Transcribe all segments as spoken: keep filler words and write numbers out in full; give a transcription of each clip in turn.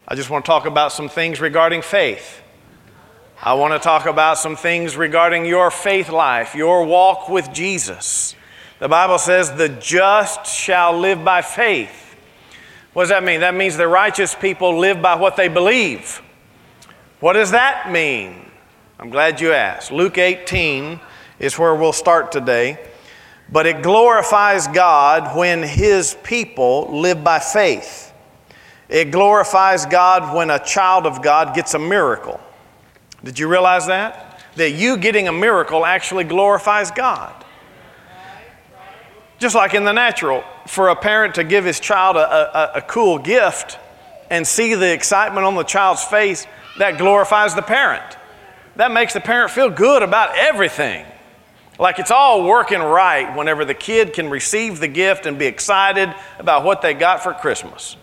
I just want to talk about some things regarding faith. I want to talk about some things regarding your faith life, your walk with Jesus. The Bible says the just shall live by faith. What does that mean? That means the righteous people live by what they believe. What does that mean? I'm glad you asked. Luke eighteen is where we'll start today. But it glorifies God when His people live by faith. It glorifies God when a child of God gets a miracle. Did you realize that? That you getting a miracle actually glorifies God. Just like in the natural, for a parent to give his child a, a, a cool gift and see the excitement on the child's face, that glorifies the parent. That makes the parent feel good about everything. Like it's all working right whenever the kid can receive the gift and be excited about what they got for Christmas.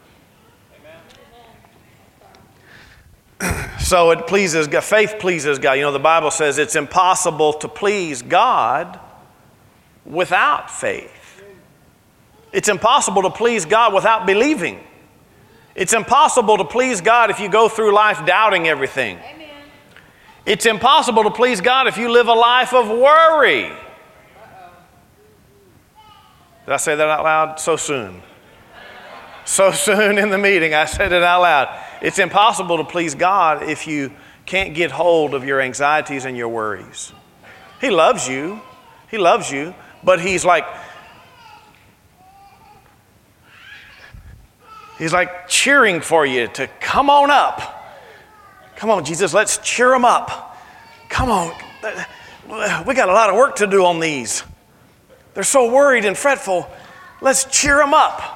So it pleases God. Faith pleases God. You know, the Bible says it's impossible to please God without faith. It's impossible to please God without believing. It's impossible to please God if you go through life doubting everything. Amen. It's impossible to please God if you live a life of worry. Uh-oh. Did I say that out loud? So soon. So soon in the meeting, I said it out loud. It's impossible to please God if you can't get hold of your anxieties and your worries. He loves you. He loves you. But He's like, He's like cheering for you to come on up. Come on, Jesus, let's cheer them up. Come on. We got a lot of work to do on these. They're so worried and fretful. Let's cheer them up.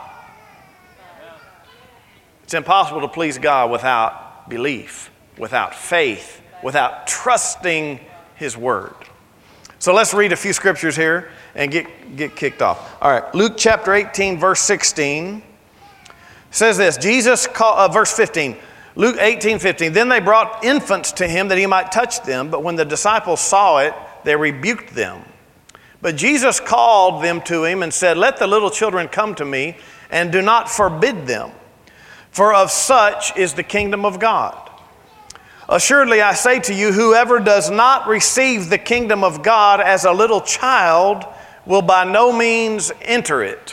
It's impossible to please God without belief, without faith, without trusting His Word. So let's read a few scriptures here and get, get kicked off. All right, Luke chapter eighteen, verse sixteen says this. Jesus called, uh, verse fifteen, Luke eighteen, fifteen. Then they brought infants to Him that He might touch them, but when the disciples saw it, they rebuked them. But Jesus called them to Him and said, "Let the little children come to me, and do not forbid them. For of such is the kingdom of God. Assuredly, I say to you, whoever does not receive the kingdom of God as a little child will by no means enter it."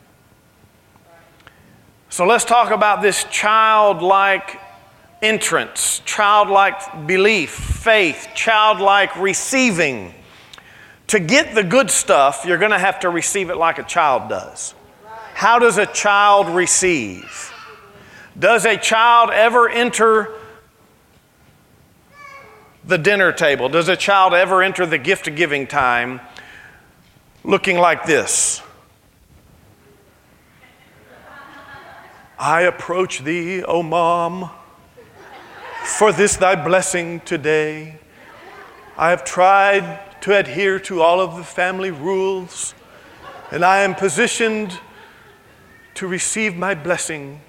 So let's talk about this childlike entrance, childlike belief, faith, childlike receiving. To get the good stuff, you're going to have to receive it like a child does. How does a child receive? Does a child ever enter the dinner table? Does a child ever enter the gift-giving time looking like this? "I approach thee, O Mom, for this thy blessing today. I have tried to adhere to all of the family rules, and I am positioned to receive my blessing."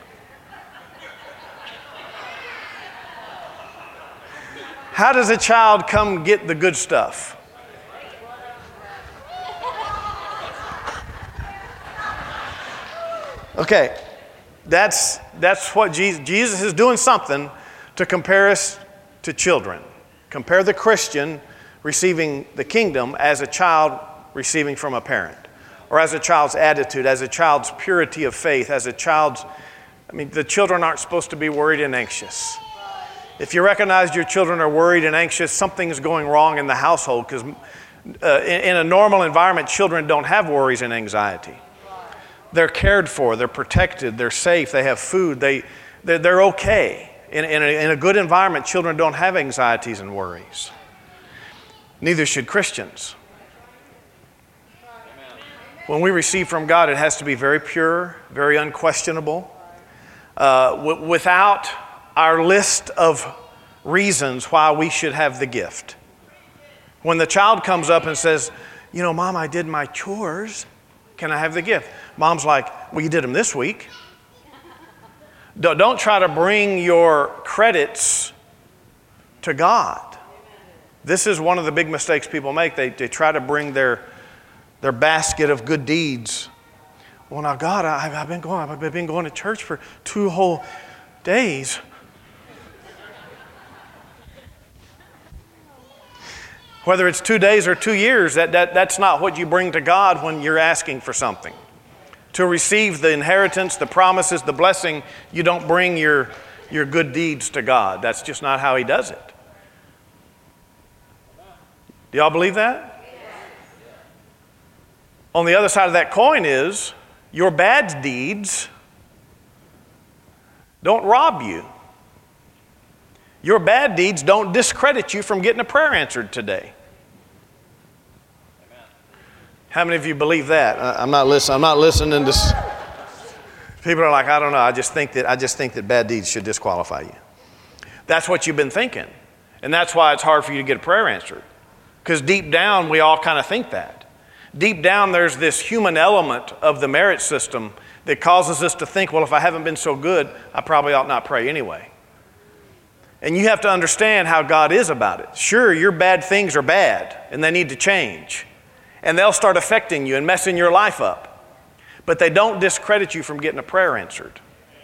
How does a child come get the good stuff? Okay, that's, that's what Jesus, Jesus is doing something to compare us to children. Compare the Christian receiving the kingdom as a child receiving from a parent, or as a child's attitude, as a child's purity of faith, as a child's, I mean, the children aren't supposed to be worried and anxious. If you recognize your children are worried and anxious, something is going wrong in the household, because uh, in, in a normal environment, children don't have worries and anxiety. They're cared for, they're protected, they're safe, they have food, they, they're, they're okay. In, in, a, in a good environment, children don't have anxieties and worries. Neither should Christians. When we receive from God, it has to be very pure, very unquestionable, uh, w- without our list of reasons why we should have the gift. When the child comes up and says, "You know, Mom, I did my chores. Can I have the gift?" Mom's like, "Well, you did them this week." Don't try to bring your credits to God. This is one of the big mistakes people make. They, they try to bring their, their basket of good deeds. "Well, now, God, I, I've been going, I've been going to church for two whole days. Whether it's two days or two years, that, that, that's not what you bring to God when you're asking for something. To receive the inheritance, the promises, the blessing, you don't bring your, your good deeds to God. That's just not how He does it. Do y'all believe that? On the other side of that coin is your bad deeds don't rob you. Your bad deeds don't discredit you from getting a prayer answered today. How many of you believe that? I'm not listening. I'm not listening to. People are like, I don't know. I just think that I just think that bad deeds should disqualify you. That's what you've been thinking, and that's why it's hard for you to get a prayer answered. Because deep down, we all kind of think that. Deep down, there's this human element of the merit system that causes us to think, well, if I haven't been so good, I probably ought not pray anyway. And you have to understand how God is about it. Sure, your bad things are bad, and they need to change. And they'll start affecting you and messing your life up. But they don't discredit you from getting a prayer answered.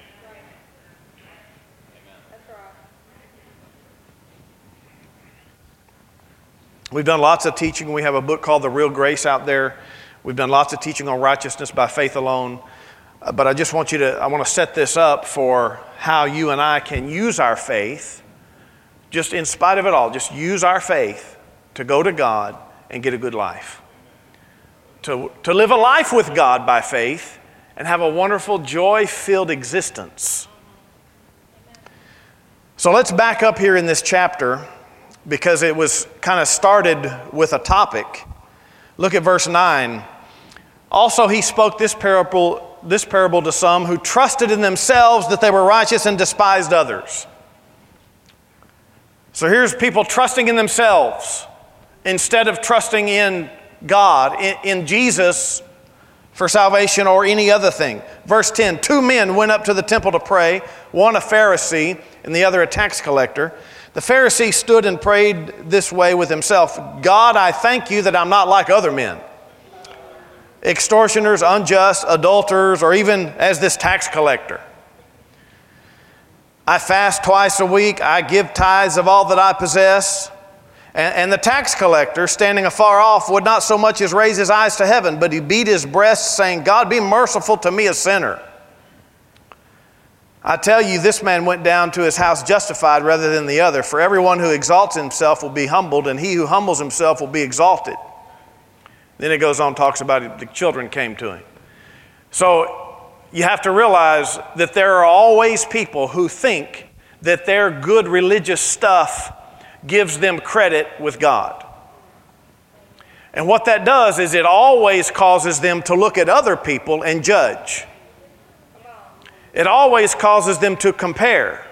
We've done lots of teaching. We have a book called The Real Grace out there. We've done lots of teaching on righteousness by faith alone. Uh, but I just want you to, I want to set this up for how you and I can use our faith, just in spite of it all, just use our faith to go to God and get a good life. To, to live a life with God by faith and have a wonderful, joy-filled existence. So let's back up here in this chapter, because it was kind of started with a topic. Look at verse nine. Also he spoke this parable, this parable to some who trusted in themselves that they were righteous and despised others. So here's people trusting in themselves instead of trusting in God, in, in Jesus for salvation or any other thing. Verse ten, two men went up to the temple to pray, one a Pharisee and the other a tax collector. The Pharisee stood and prayed this way with himself, God, I thank you that I'm not like other men, extortioners, unjust, adulterers, or even as this tax collector. I fast twice a week. I give tithes of all that I possess. And, and the tax collector, standing afar off, would not so much as raise his eyes to heaven, but he beat his breast, saying, God, be merciful to me, a sinner. I tell you, this man went down to his house justified rather than the other. For everyone who exalts himself will be humbled, and he who humbles himself will be exalted. Then it goes on and talks about it, the children came to him. So you have to realize that there are always people who think that their good religious stuff gives them credit with God. And what that does is it always causes them to look at other people and judge. It always causes them to compare.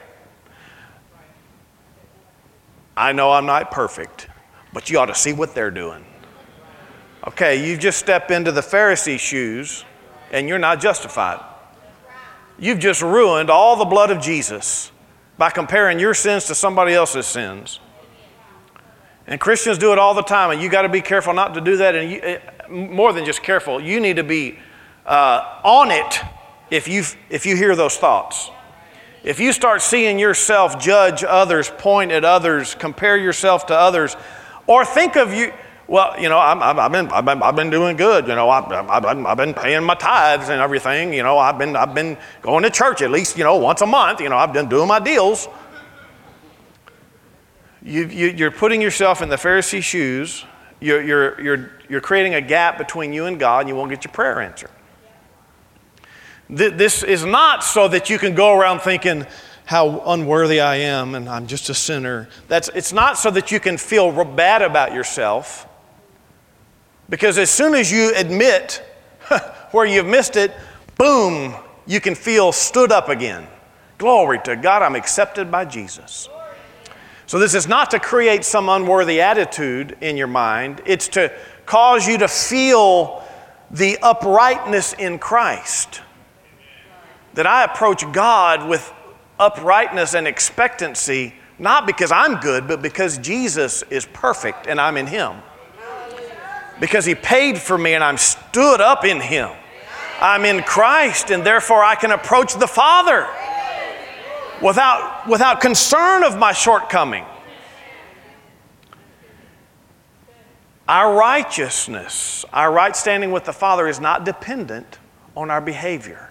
I know I'm not perfect, but you ought to see what they're doing. Okay, you just step into the Pharisee shoes and you're not justified. You've just ruined all the blood of Jesus by comparing your sins to somebody else's sins. And Christians do it all the time, and you got to be careful not to do that. And you, more than just careful, you need to be uh, on it if you if you hear those thoughts. If you start seeing yourself judge others, point at others, compare yourself to others, or think of you, well, you know, I'm, I've been I've been I've been doing good. You know, I've, I've, I've been paying my tithes and everything. You know, I've been I've been going to church at least, you know, once a month. You know, I've been doing my deals. You, you, you're putting yourself in the Pharisee shoes. You're, you're, you're, you're creating a gap between you and God, and you won't get your prayer answered. Th- this is not so that you can go around thinking how unworthy I am and I'm just a sinner. That's, it's not so that you can feel bad about yourself. Because as soon as you admit where you've missed it, boom, you can feel stood up again. Glory to God, I'm accepted by Jesus. So this is not to create some unworthy attitude in your mind. It's to cause you to feel the uprightness in Christ. That I approach God with uprightness and expectancy, not because I'm good, but because Jesus is perfect and I'm in Him. Because He paid for me and I'm stood up in Him. I'm in Christ and therefore I can approach the Father. without, without concern of my shortcoming. Our righteousness, our right standing with the Father is not dependent on our behavior.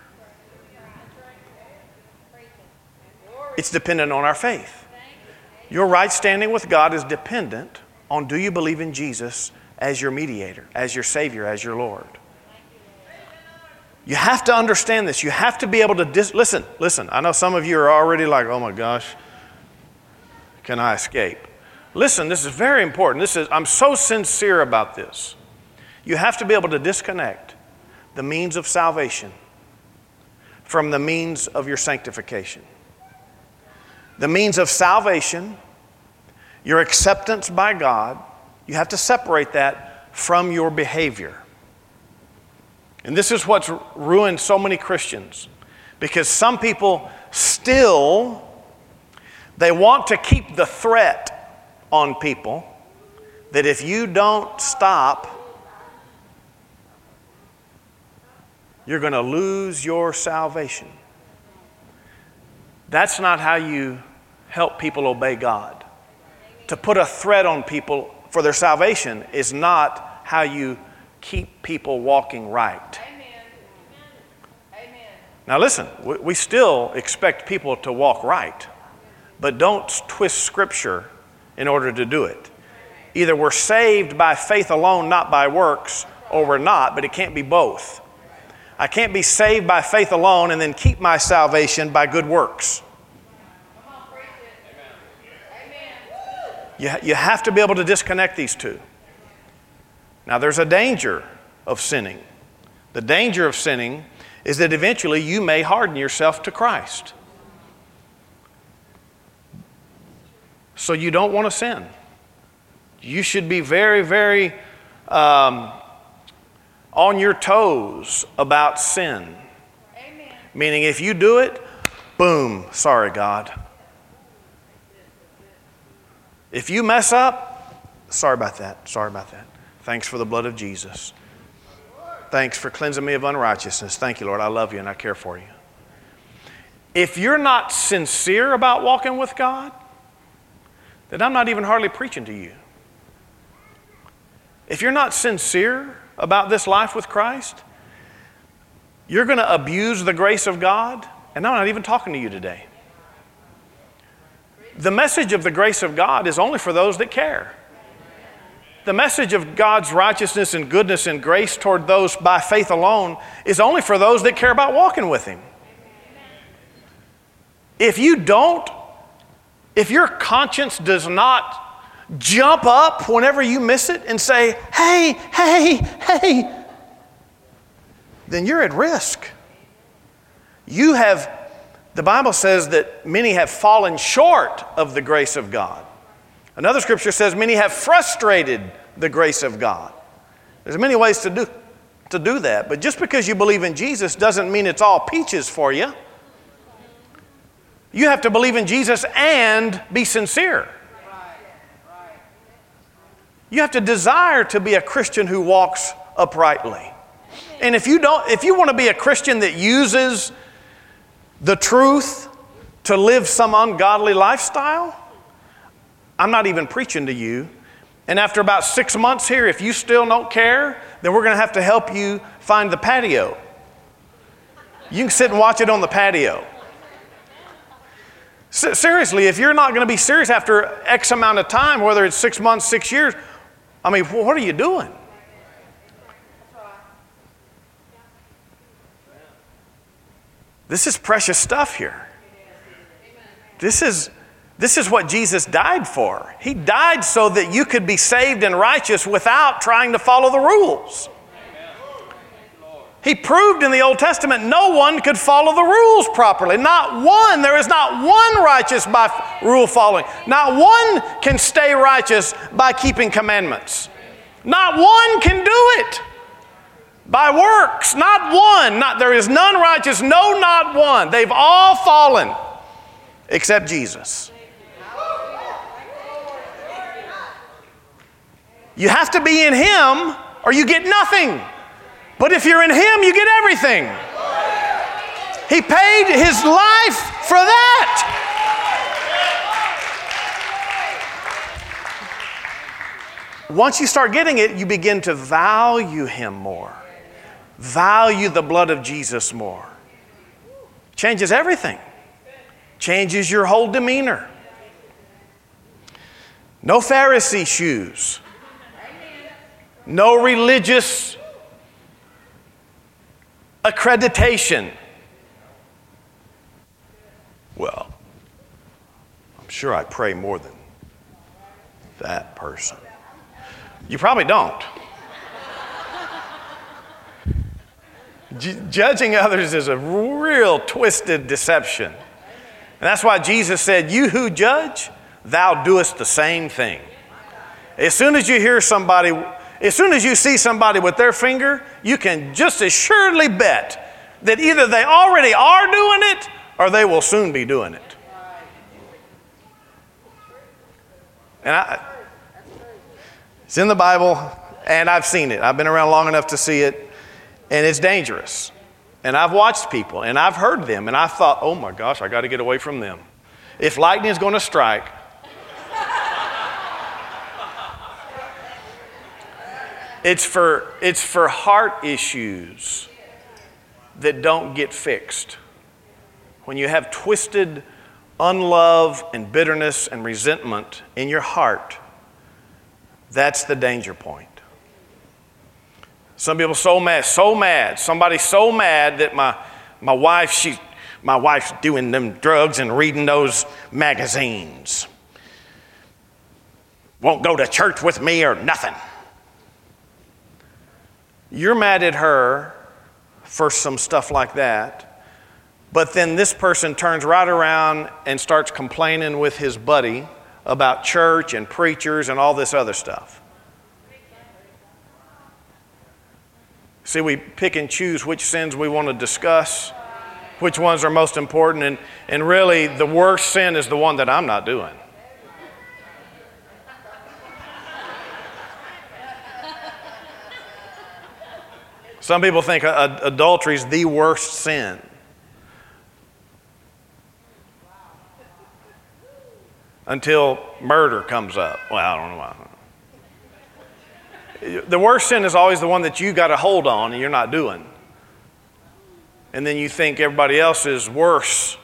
It's dependent on our faith. Your right standing with God is dependent on, do you believe in Jesus as your mediator, as your Savior, as your Lord? You have to understand this. You have to be able to, dis- listen, listen. I know some of you are already like, oh my gosh, can I escape? Listen, this is very important. This is, I'm so sincere about this. You have to be able to disconnect the means of salvation from the means of your sanctification. The means of salvation, your acceptance by God, you have to separate that from your behavior. And this is what's ruined so many Christians, because some people still, they want to keep the threat on people that if you don't stop, you're going to lose your salvation. That's not how you help people obey God. To put a threat on people for their salvation is not how you keep people walking right. Amen. Now listen, we, we still expect people to walk right, but don't twist Scripture in order to do it. Either we're saved by faith alone, not by works, or we're not, but it can't be both. I can't be saved by faith alone and then keep my salvation by good works. You, you have to be able to disconnect these two. Now, there's a danger of sinning. The danger of sinning is that eventually you may harden yourself to Christ. So you don't want to sin. You should be very, very um, on your toes about sin. Amen. Meaning if you do it, boom, sorry, God. If you mess up, sorry about that, sorry about that. Thanks for the blood of Jesus. Thanks for cleansing me of unrighteousness. Thank you, Lord. I love you and I care for you. If you're not sincere about walking with God, then I'm not even hardly preaching to you. If you're not sincere about this life with Christ, you're going to abuse the grace of God, and I'm not even talking to you today. The message of the grace of God is only for those that care. The message of God's righteousness and goodness and grace toward those by faith alone is only for those that care about walking with Him. If you don't, if your conscience does not jump up whenever you miss it and say, hey, hey, hey, then you're at risk. You have, the Bible says that many have fallen short of the grace of God. Another scripture says many have frustrated the grace of God. There's many ways to do, to do that, but just because you believe in Jesus doesn't mean it's all peaches for you. You have to believe in Jesus and be sincere. You have to desire to be a Christian who walks uprightly. And if you don't, if you want to be a Christian that uses the truth to live some ungodly lifestyle, I'm not even preaching to you. And after about six months here, if you still don't care, then we're going to have to help you find the patio. You can sit and watch it on the patio. S- seriously, if you're not going to be serious after X amount of time, whether it's six months, six years, I mean, what are you doing? This is precious stuff here. This is, this is what Jesus died for. He died so that you could be saved and righteous without trying to follow the rules. He proved in the Old Testament no one could follow the rules properly. Not one. There is not one righteous by rule following. Not one can stay righteous by keeping commandments. Not one can do it by works. Not one. Not, there is none righteous. No, not one. They've all fallen except Jesus. You have to be in Him or you get nothing. But if you're in Him, you get everything. He paid His life for that. once you start getting it, you begin to value him more. Value the blood of Jesus more. Changes everything. Changes your whole demeanor. No Pharisee shoes. No religious accreditation. Well, I'm sure I pray more than that person. You probably don't. J- judging others is a real twisted deception. And that's why Jesus said, you who judge, thou doest the same thing. As soon as you hear somebody, as soon as you see somebody with their finger, you can just assuredly bet that either they already are doing it or they will soon be doing it. And I, it's in the Bible, and I've seen it. I've been around long enough to see it, and it's dangerous. And I've watched people, and I've heard them, and I've thought, oh my gosh, I got to get away from them. If lightning is going to strike, it's for, it's for heart issues that don't get fixed. When you have twisted unlove and bitterness and resentment in your heart, that's the danger point. Some people so mad, so mad. Somebody's so mad that my my wife, she, my wife's doing them drugs and reading those magazines. Won't go to church with me or nothing. You're mad at her for some stuff like that, but then this person turns right around and starts complaining with his buddy about church and preachers and all this other stuff. See, we pick and choose which sins we want to discuss, which ones are most important, and, and really the worst sin is the one that I'm not doing. Some people think uh, adultery is the worst sin. Until murder comes up. Well, I don't know why. The worst sin is always the one that you got to hold on and you're not doing. And then you think everybody else is worse.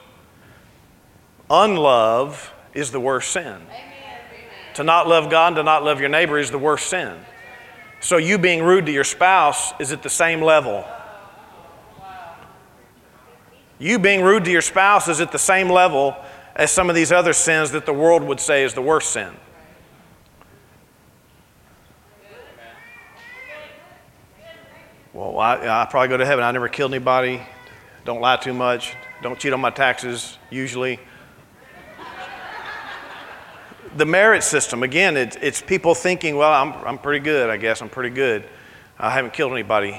Unlove is the worst sin. Amen. To not love God and to not love your neighbor is the worst sin. So you being rude to your spouse is at the same level. You being rude to your spouse is at the same level as some of these other sins that the world would say is the worst sin. Well, I, I probably go to heaven. I never killed anybody. Don't lie too much. Don't cheat on my taxes, usually. The merit system, again, it, it's people thinking, well, I'm, I'm pretty good, I guess. I'm pretty good. I haven't killed anybody.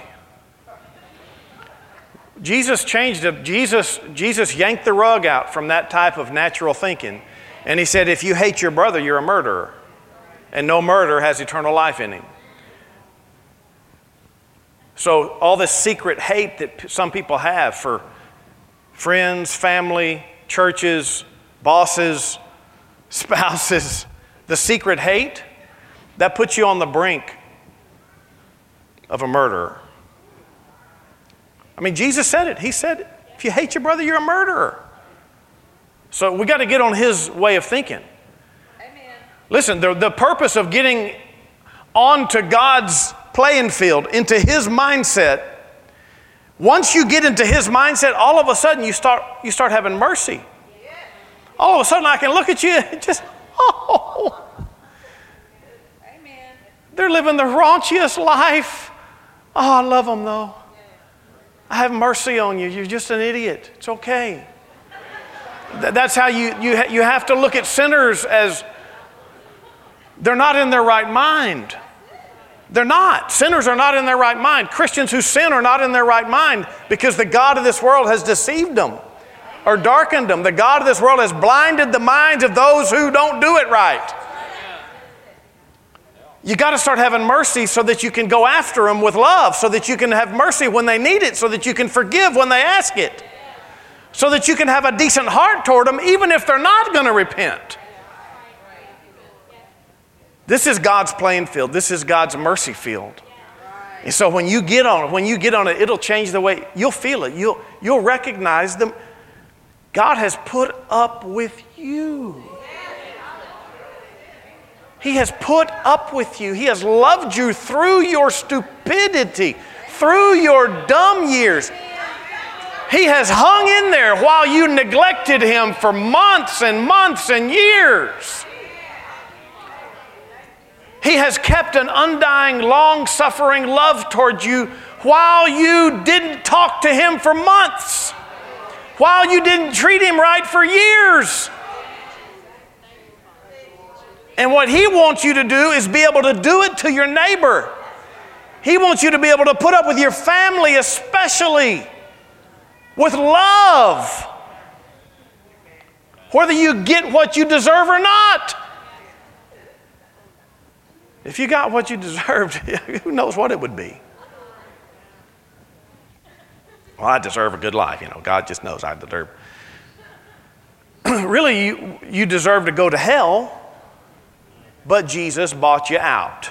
Jesus changed it. Jesus, Jesus yanked the rug out from that type of natural thinking. And he said, if you hate your brother, you're a murderer. And no murderer has eternal life in him. So all this secret hate that some people have for friends, family, churches, bosses, spouses, the secret hate, that puts you on the brink of a murderer. I mean, Jesus said it. He said, if you hate your brother, you're a murderer. So we got to get on his way of thinking. Amen. Listen, the, the purpose of getting onto God's playing field, into his mindset, once you get into his mindset, all of a sudden you start you start having mercy. All of a sudden I can look at you and just, oh, Amen. They're living the raunchiest life. Oh, I love them though. I have mercy on you. You're just an idiot. It's okay. That's how you, you, you have to look at sinners as they're not in their right mind. They're not. Sinners are not in their right mind. Christians who sin are not in their right mind because the God of this world has deceived them or darkened them. The God of this world has blinded the minds of those who don't do it right. You got to start having mercy so that you can go after them with love, so that you can have mercy when they need it, so that you can forgive when they ask it, so that you can have a decent heart toward them even if they're not going to repent. This is God's playing field. This is God's mercy field. And so when you get on it, when you get on it, it'll change the way, you'll feel it. You'll, you'll recognize them. God has put up with you. He has put up with you. He has loved you through your stupidity, through your dumb years. He has hung in there while you neglected Him for months and months and years. He has kept an undying, long-suffering love towards you while you didn't talk to Him for months, while you didn't treat Him right for years. And what He wants you to do is be able to do it to your neighbor. He wants you to be able to put up with your family, especially with love, whether you get what you deserve or not. If you got what you deserved, who knows what it would be? Well, I deserve a good life. You know, God just knows I deserve. Really, you, you deserve to go to hell, but Jesus bought you out.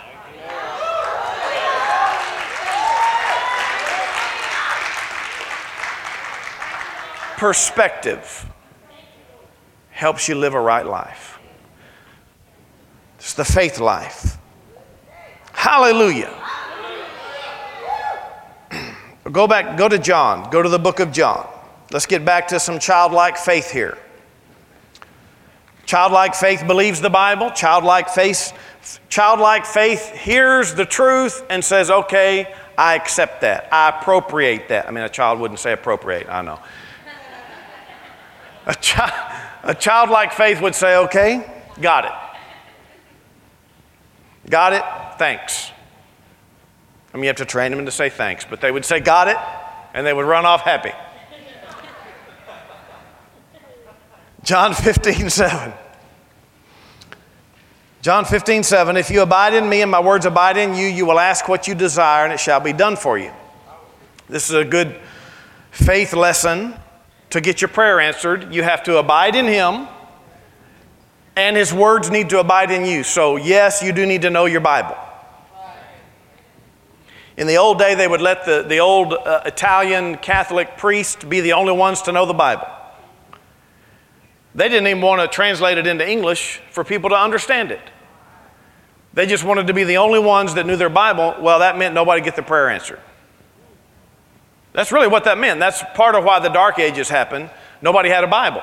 Perspective helps you live a right life. It's the faith life. Hallelujah. Go back, go to John. Go to the book of John. Let's get back to some childlike faith here. Childlike faith believes the Bible. Childlike faith, childlike faith hears the truth and says, okay, I accept that. I appropriate that. I mean, a child wouldn't say appropriate, I know. A, chi- a childlike faith would say, okay, got it. Got it, thanks. I mean, you have to train them to say thanks, but they would say, got it, and they would run off happy. John fifteen seven. John fifteen seven, if you abide in me and my words abide in you, you will ask what you desire and it shall be done for you. This is a good faith lesson. To get your prayer answered, you have to abide in Him, and His words need to abide in you. So yes, you do need to know your Bible. In the old day, they would let the, the old uh, Italian Catholic priest be the only ones to know the Bible. They didn't even want to translate it into English for people to understand it. They just wanted to be the only ones that knew their Bible. Well, that meant nobody get their prayer answered. That's really what that meant. That's part of why the Dark Ages happened. Nobody had a Bible.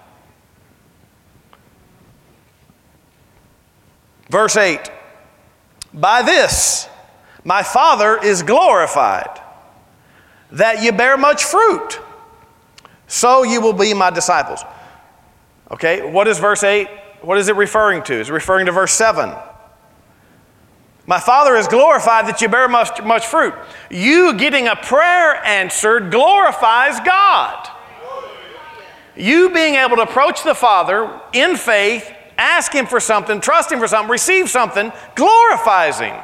Verse eight, by this my Father is glorified, that ye bear much fruit, so you will be my disciples. Okay, what is verse eight? What is it referring to? It's referring to verse seven. My Father is glorified that you bear much, much fruit. You getting a prayer answered glorifies God. You being able to approach the Father in faith, ask Him for something, trust Him for something, receive something, glorifies Him.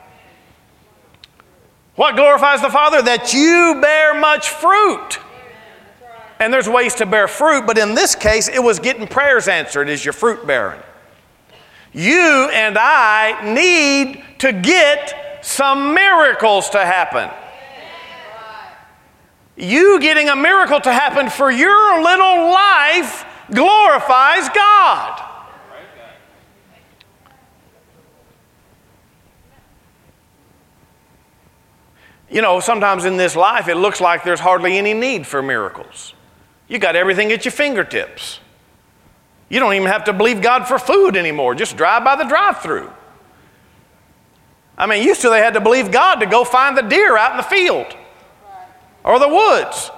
What glorifies the Father? That you bear much fruit. And there's ways to bear fruit, but in this case, it was getting prayers answered is your fruit bearing. You and I need to get some miracles to happen. You getting a miracle to happen for your little life glorifies God. You know, sometimes in this life it looks like there's hardly any need for miracles. You got everything at your fingertips. You don't even have to believe God for food anymore. Just drive by the drive-thru. I mean, used to they had to believe God to go find the deer out in the field or the woods.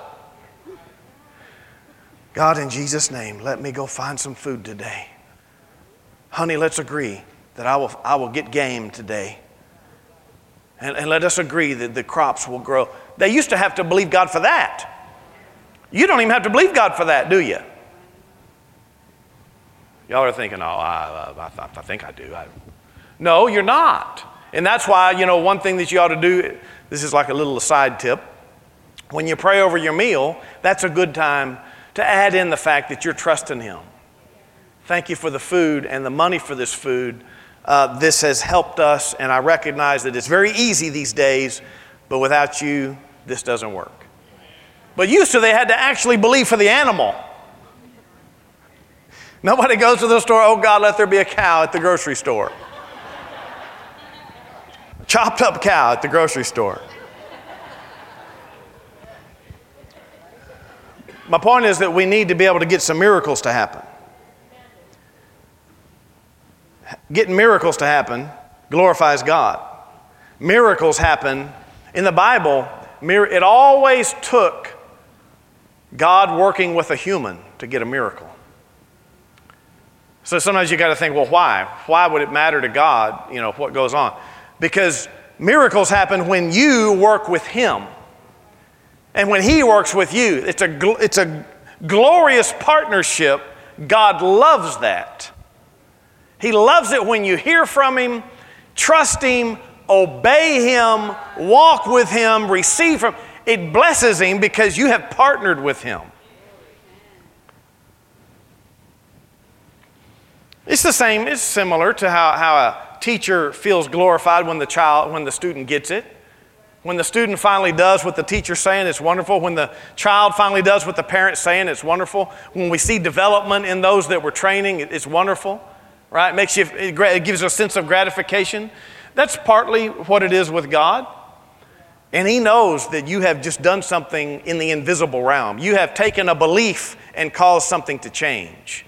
God, in Jesus' name, let me go find some food today. Honey, let's agree that I will, I will get game today. And, and let us agree that the crops will grow. They used to have to believe God for that. You don't even have to believe God for that, do you? Y'all are thinking, oh, I, I, I, I think I do. I, no, you're not. And that's why, you know, one thing that you ought to do, this is like a little aside tip. When you pray over your meal, that's a good time to add in the fact that you're trusting Him. Thank you for the food and the money for this food. uh, this has helped us, and I recognize that it's very easy these days, but without you, this doesn't work. But used to, they had to actually believe for the animal. Nobody goes to the store, oh God, let there be a cow at the grocery store. Chopped up cow at the grocery store. My point is that we need to be able to get some miracles to happen. Getting miracles to happen glorifies God. Miracles happen in the Bible. It always took God working with a human to get a miracle. So sometimes you got to think, well, why? Why would it matter to God, you know, what goes on? Because miracles happen when you work with Him. And when He works with you, it's a, it's a glorious partnership. God loves that. He loves it when you hear from Him, trust Him, obey Him, walk with Him, receive from Him. It blesses Him because you have partnered with Him. It's the same, it's similar to how, how a teacher feels glorified when the child, when the student gets it. When the student finally does what the teacher's saying, it's wonderful. When the child finally does what the parent's saying, it's wonderful. When we see development in those that we're training, it's wonderful, right? It makes you, it gives a sense of gratification. That's partly what it is with God. And He knows that you have just done something in the invisible realm. You have taken a belief and caused something to change.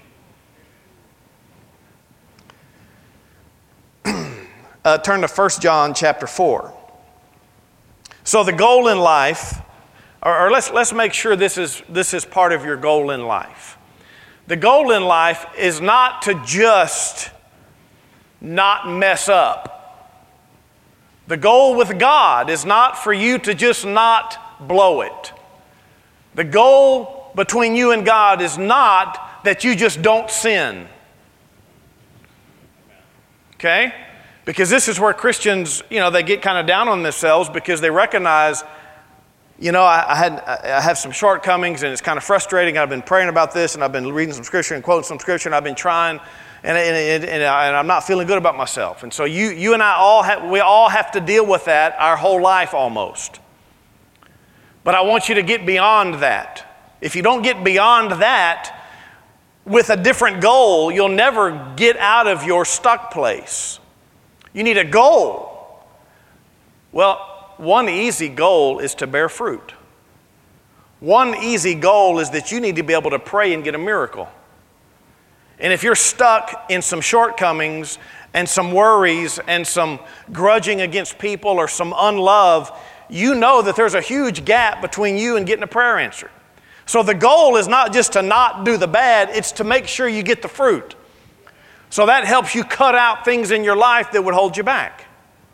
uh, turn to First John chapter four. So the goal in life, or, or let's, let's make sure this is, this is part of your goal in life. The goal in life is not to just not mess up. The goal with God is not for you to just not blow it. The goal between you and God is not that you just don't sin. Okay? Because this is where Christians, you know, they get kind of down on themselves because they recognize, you know, I, I had I have some shortcomings and it's kind of frustrating. I've been praying about this and I've been reading some scripture and quoting some scripture and I've been trying and, and, and, and I'm not feeling good about myself. And so you you and I all have, we all have to deal with that our whole life almost. But I want you to get beyond that. If you don't get beyond that with a different goal, you'll never get out of your stuck place. You need a goal. Well, one easy goal is to bear fruit. One easy goal is that you need to be able to pray and get a miracle. And if you're stuck in some shortcomings and some worries and some grudging against people or some unlove, you know that there's a huge gap between you and getting a prayer answered. So the goal is not just to not do the bad, it's to make sure you get the fruit. So that helps you cut out things in your life that would hold you back.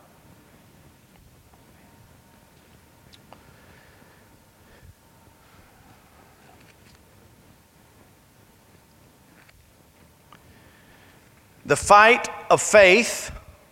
The fight of faith,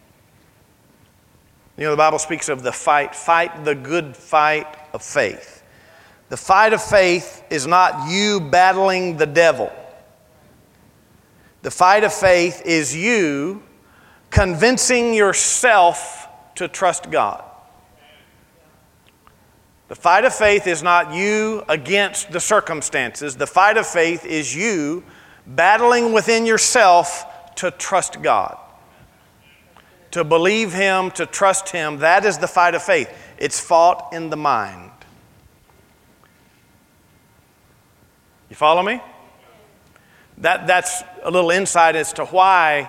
you know, the Bible speaks of the fight, fight the good fight of faith. The fight of faith is not you battling the devil. The fight of faith is you convincing yourself to trust God. The fight of faith is not you against the circumstances. The fight of faith is you battling within yourself to trust God. To believe Him, to trust Him. That is the fight of faith. It's fought in the mind. You follow me? That, that's a little insight as to why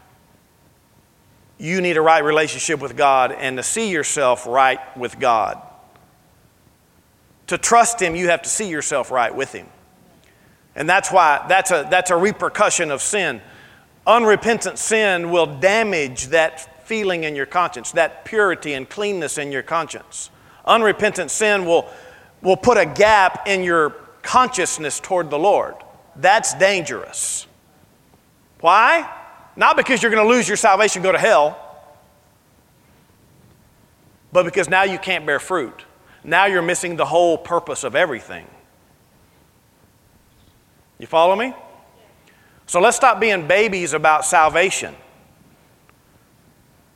you need a right relationship with God and to see yourself right with God. To trust Him, you have to see yourself right with Him. And that's why that's a, that's a repercussion of sin. Unrepentant sin will damage that feeling in your conscience, that purity and cleanness in your conscience. Unrepentant sin will, will put a gap in your consciousness toward the Lord. That's dangerous. Why? Not because you're going to lose your salvation and go to hell, but because now you can't bear fruit. Now you're missing the whole purpose of everything. You follow me? So let's stop being babies about salvation.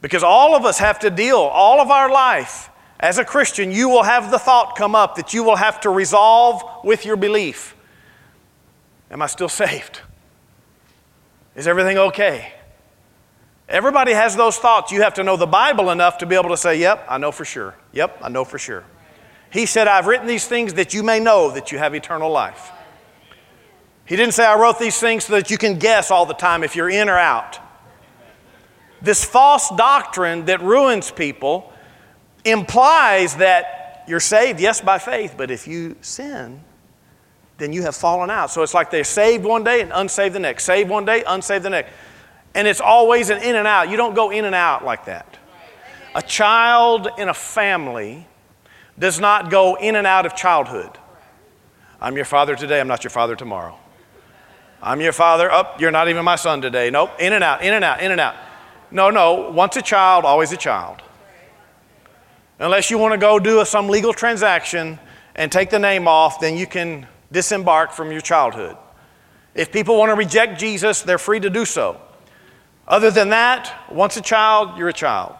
Because all of us have to deal, all of our life, as a Christian, you will have the thought come up that you will have to resolve with your belief. Am I still saved? Is everything okay? Everybody has those thoughts. You have to know the Bible enough to be able to say, yep, I know for sure. Yep, I know for sure. He said, I've written these things that you may know that you have eternal life. He didn't say, I wrote these things so that you can guess all the time if you're in or out. This false doctrine that ruins people implies that you're saved, yes, by faith, but if you sin, then you have fallen out. So it's like they're saved one day and unsaved the next. Saved one day, unsaved the next. And it's always an in and out. You don't go in and out like that. A child in a family does not go in and out of childhood. I'm your father today, I'm not your father tomorrow. I'm your father, oh, you're not even my son today. Nope, in and out, in and out, in and out. No, no, once a child, always a child. Unless you want to go do a, some legal transaction and take the name off, then you can disembark from your childhood. If people want to reject Jesus, they're free to do so. Other than that, once a child, you're a child.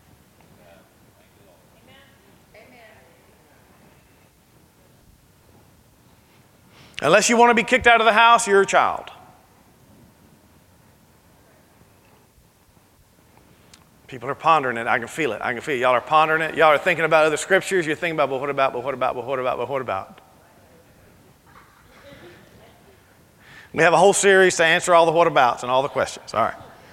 Unless you want to be kicked out of the house, you're a child. People are pondering it. I can feel it. I can feel it. Y'all are pondering it. Y'all are thinking about other scriptures. You're thinking about, but what about, but what about, but what about, but what about? We have a whole series to answer all the what abouts and all the questions. All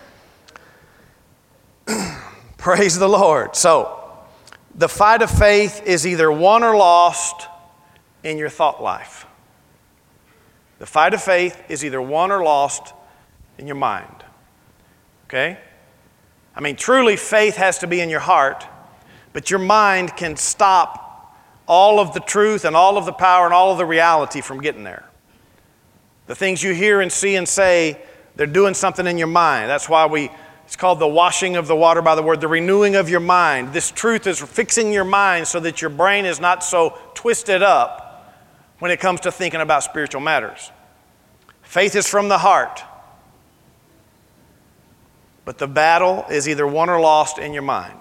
right. Praise the Lord. So, the fight of faith is either won or lost in your thought life. The fight of faith is either won or lost in your mind. Okay? I mean, truly, faith has to be in your heart, but your mind can stop all of the truth and all of the power and all of the reality from getting there. The things you hear and see and say, they're doing something in your mind. That's why we, it's called the washing of the water by the word, the renewing of your mind. This truth is fixing your mind so that your brain is not so twisted up when it comes to thinking about spiritual matters. Faith is from the heart. But the battle is either won or lost in your mind.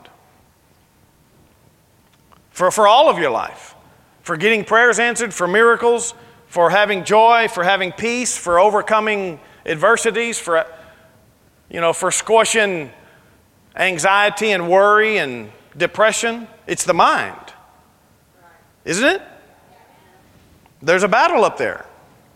For, for all of your life. For getting prayers answered, for miracles, for having joy, for having peace, for overcoming adversities, for, you know, for squashing anxiety and worry and depression. It's the mind. Isn't it? There's a battle up there.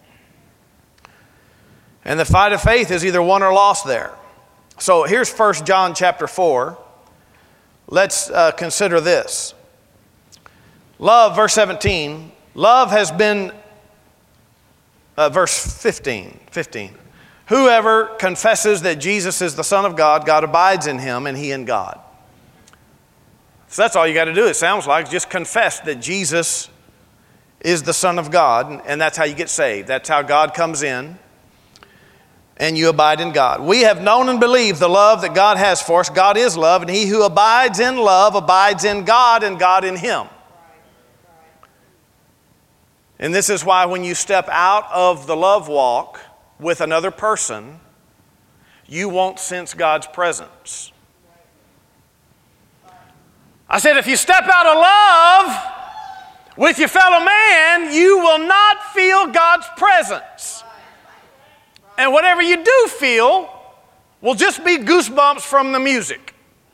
And the fight of faith is either won or lost there. So here's First John chapter four. Let's uh, consider this. Love, verse seventeen. Love has been, uh, verse fifteen, fifteen. Whoever confesses that Jesus is the Son of God, God abides in him and he in God. So that's all you got to do, it sounds like. Just confess that Jesus is the Son of God, and that's how you get saved. That's how God comes in. And you abide in God. We have known and believed the love that God has for us. God is love, and he who abides in love abides in God and God in him. And this is why when you step out of the love walk with another person, you won't sense God's presence. I said, if you step out of love with your fellow man, you will not feel God's presence. And whatever you do feel will just be goosebumps from the music.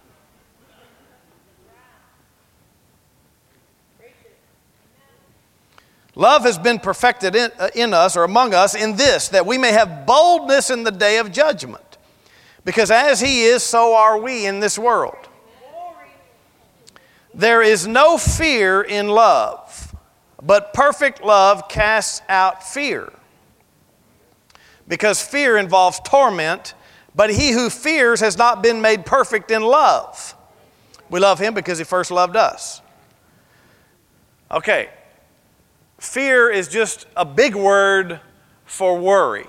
Love has been perfected in, uh, in us or among us in this, that we may have boldness in the day of judgment. Because as he is, so are we in this world. There is no fear in love, but perfect love casts out fear. Because fear involves torment, but he who fears has not been made perfect in love. We love him because he first loved us. Okay. Fear is just a big word for worry.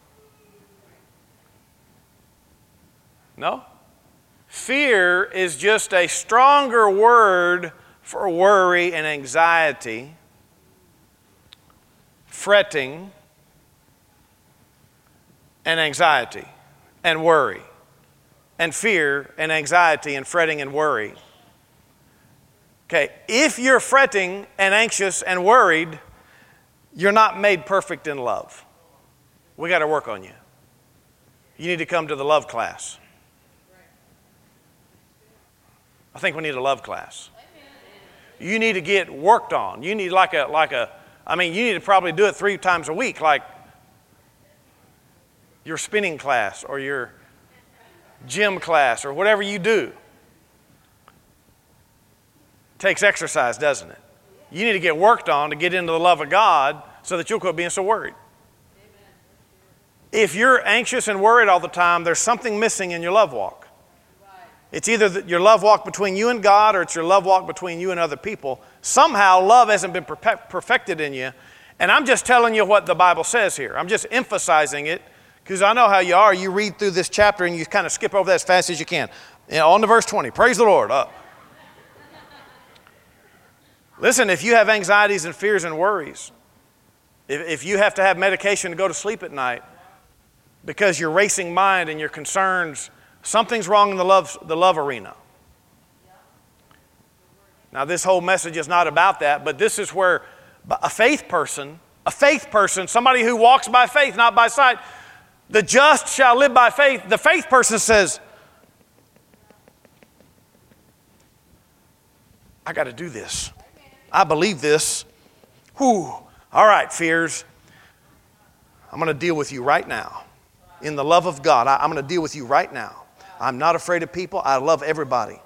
No? Fear is just a stronger word for worry and anxiety, fretting, and anxiety and worry. and fear and anxiety and fretting and worry. Okay, if you're fretting and anxious and worried, you're not made perfect in love. We got to work on you. You need to come to the love class. I think we need a love class. You need to get worked on. You need like a, like a, I mean, you need to probably do it three times a week, like your spinning class or your gym class or whatever you do. It takes exercise, doesn't it? You need to get worked on to get into the love of God so that you'll quit being so worried. If you're anxious and worried all the time, there's something missing in your love walk. It's either your love walk between you and God or it's your love walk between you and other people. Somehow love hasn't been perfected in you. And I'm just telling you what the Bible says here. I'm just emphasizing it because I know how you are. You read through this chapter and you kind of skip over that as fast as you can. You know, on to verse twenty. Praise the Lord. Uh, listen, if you have anxieties and fears and worries, if, if you have to have medication to go to sleep at night because your racing mind and your concerns, something's wrong in the love, the love arena. Now, this whole message is not about that, but this is where a faith person, a faith person, somebody who walks by faith, not by sight, the just shall live by faith. The faith person says, I got to do this. I believe this. Whew. All right, fears. I'm going to deal with you right now. In the love of God, I, I'm going to deal with you right now. I'm not afraid of people. I love everybody.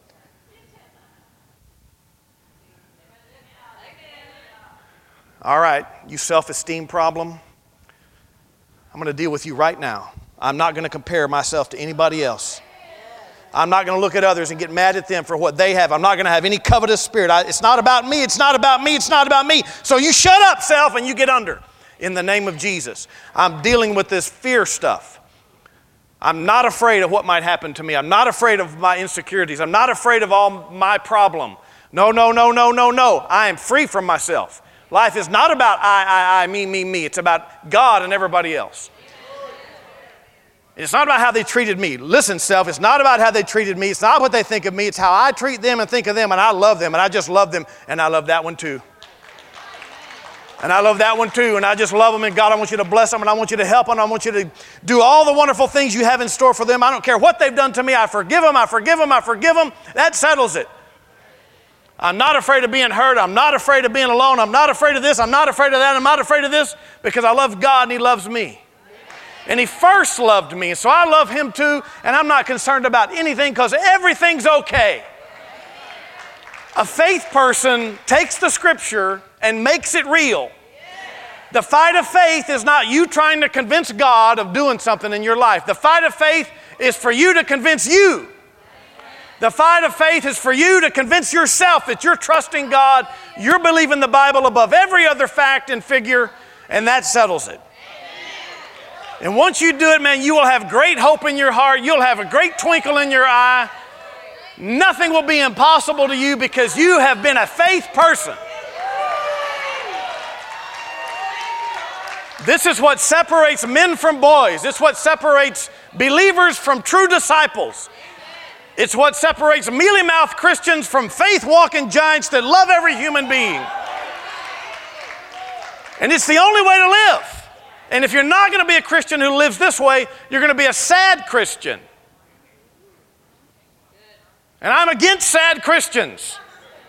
All right, you self-esteem problem, I'm going to deal with you right now. I'm not going to compare myself to anybody else. I'm not going to look at others and get mad at them for what they have. I'm not going to have any covetous spirit. I, it's not about me. It's not about me. It's not about me. So you shut up, self, and you get under in the name of Jesus. I'm dealing with this fear stuff. I'm not afraid of what might happen to me. I'm not afraid of my insecurities. I'm not afraid of all my problem. No, no, no, no, no, no. I am free from myself. Life is not about I, I, I, me, me, me. It's about God and everybody else. It's not about how they treated me. Listen, self, it's not about how they treated me. It's not what they think of me. It's how I treat them and think of them, and I love them, and I just love them, and I love that one too. And I love that one too, and I just love them, and God, I want you to bless them, and I want you to help them, I want you to do all the wonderful things you have in store for them. I don't care what they've done to me. I forgive them, I forgive them, I forgive them. That settles it. I'm not afraid of being hurt. I'm not afraid of being alone. I'm not afraid of this. I'm not afraid of that. I'm not afraid of this because I love God and He loves me. And He first loved me, and so I love Him too, and I'm not concerned about anything because everything's okay. A faith person takes the Scripture and makes it real. The fight of faith is not you trying to convince God of doing something in your life. The fight of faith is for you to convince you. The fight of faith is for you to convince yourself that you're trusting God, you're believing the Bible above every other fact and figure, and that settles it. And once you do it, man, you will have great hope in your heart. You'll have a great twinkle in your eye. Nothing will be impossible to you because you have been a faith person. This is what separates men from boys. It's what separates believers from true disciples. It's what separates mealy-mouthed Christians from faith-walking giants that love every human being. And it's the only way to live. And if you're not going to be a Christian who lives this way, you're going to be a sad Christian. And I'm against sad Christians.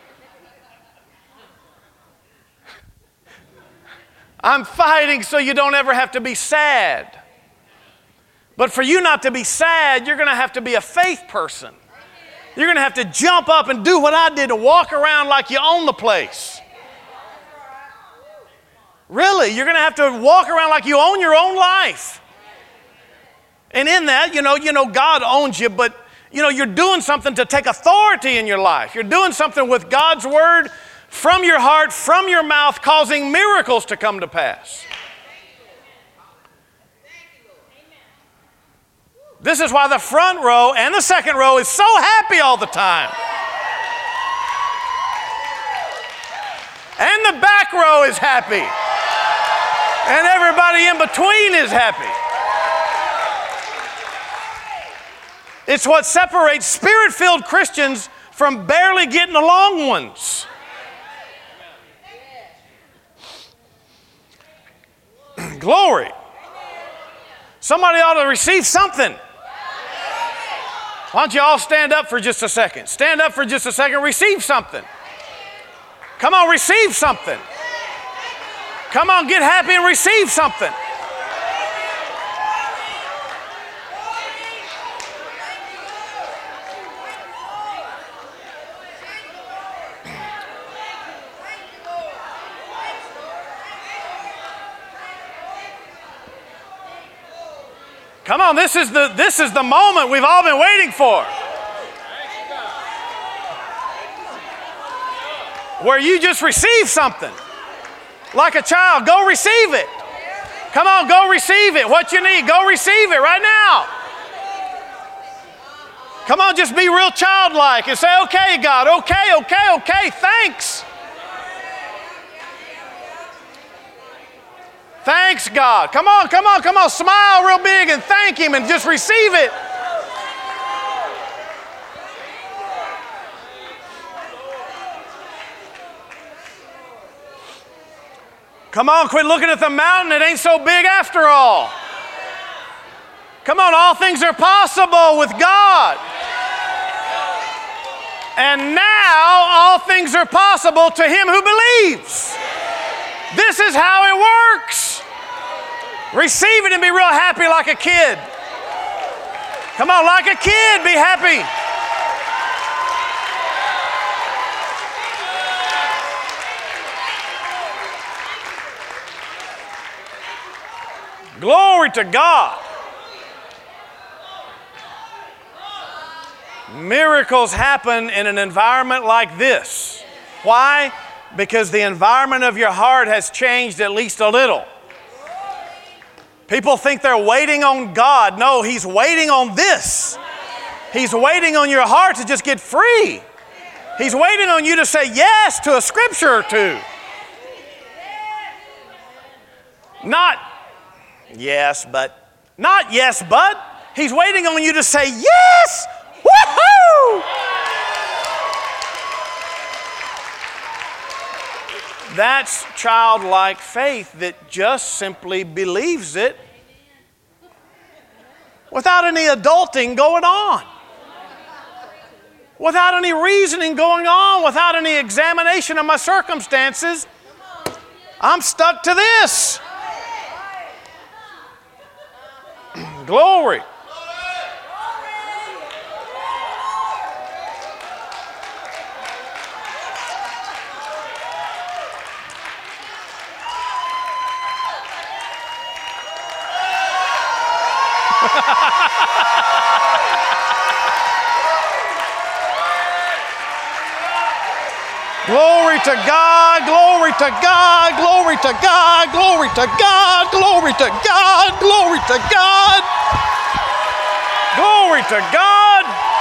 I'm fighting so you don't ever have to be sad. But for you not to be sad, you're going to have to be a faith person. You're going to have to jump up and do what I did, to walk around like you own the place. Really, you're going to have to walk around like you own your own life. And in that, you know, you know, God owns you, but you know, you're doing something to take authority in your life. You're doing something with God's word from your heart, from your mouth, causing miracles to come to pass. This is why the front row and the second row is so happy all the time. And the back row is happy. And everybody in between is happy. It's what separates Spirit-filled Christians from barely getting along ones. Glory. Somebody ought to receive something. Why don't you all stand up for just a second? Stand up for just a second. Receive something. Come on, receive something. Come on, get happy and receive something. Come on, this is the this is the moment we've all been waiting for. Where you just receive something. Like a child, go receive it. Come on, go receive it. What you need, go receive it right now. Come on, just be real childlike and say, okay, God, okay, okay, okay, thanks. Thanks, God. Come on, come on, come on. Smile real big and thank Him and just receive it. Come on, quit looking at the mountain. It ain't so big after all. Come on, all things are possible with God. And now all things are possible to him who believes. This is how it works. Receive it and be real happy like a kid. Come on, like a kid, be happy. Glory to God. Miracles happen in an environment like this. Why? Because the environment of your heart has changed at least a little. People think they're waiting on God. No, He's waiting on this. He's waiting on your heart to just get free. He's waiting on you to say yes to a scripture or two. Not yes, but. Not yes, but. He's waiting on you to say yes. Woohoo! That's childlike faith that just simply believes it without any adulting going on, without any reasoning going on, without any examination of my circumstances. I'm stuck to this. Glory. Glory to God, glory to God, glory to God, glory to God, glory to God, glory to God, glory to God.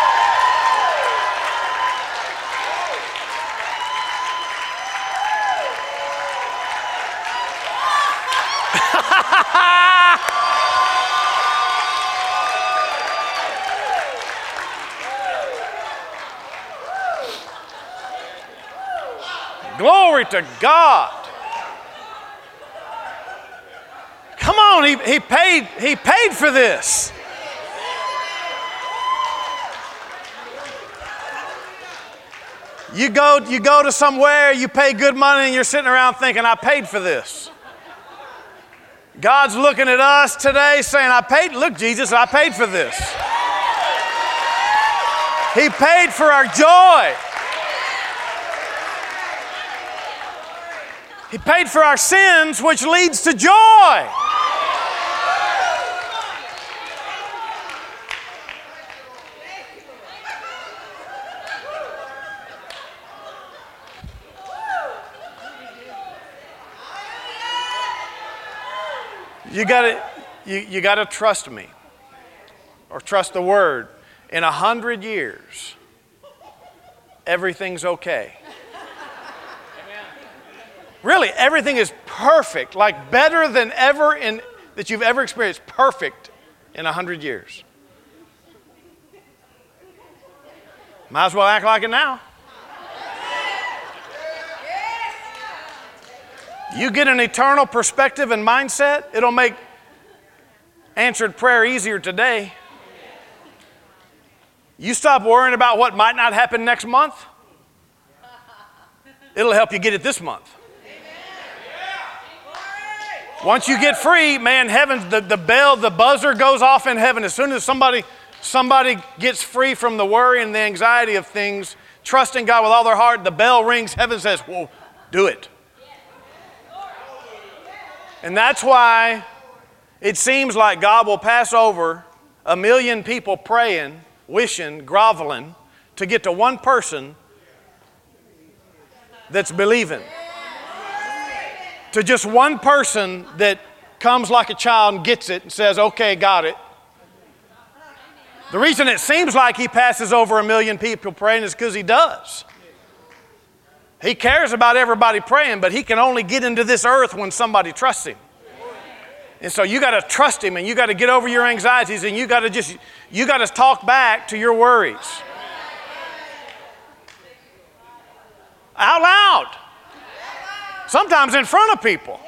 Glory to God. Come on, he, he paid, he paid for this. You go, you go to somewhere, you pay good money, and you're sitting around thinking, I paid for this. God's looking at us today saying, I paid, look, Jesus, I paid for this. He paid for our joy. He paid for our sins, which leads to joy. You gotta, you, you gotta trust me, or trust the Word. In a hundred years, everything's okay. Really, everything is perfect, like better than ever in that you've ever experienced. Perfect in a hundred years. Might as well act like it now. You get an eternal perspective and mindset, it'll make answered prayer easier today. You stop worrying about what might not happen next month, it'll help you get it this month. Once you get free, man, heaven, the, the bell, the buzzer goes off in heaven. As soon as somebody, somebody gets free from the worry and the anxiety of things, trusting God with all their heart, the bell rings, heaven says, whoa, do it. And that's why it seems like God will pass over a million people praying, wishing, groveling to get to one person that's believing. To just one person that comes like a child and gets it and says, okay, got it. The reason it seems like he passes over a million people praying is because he does. He cares about everybody praying, but he can only get into this earth when somebody trusts him. And so you got to trust him, and you got to get over your anxieties, and you got to just, you got to talk back to your worries. Out loud. Sometimes in front of people.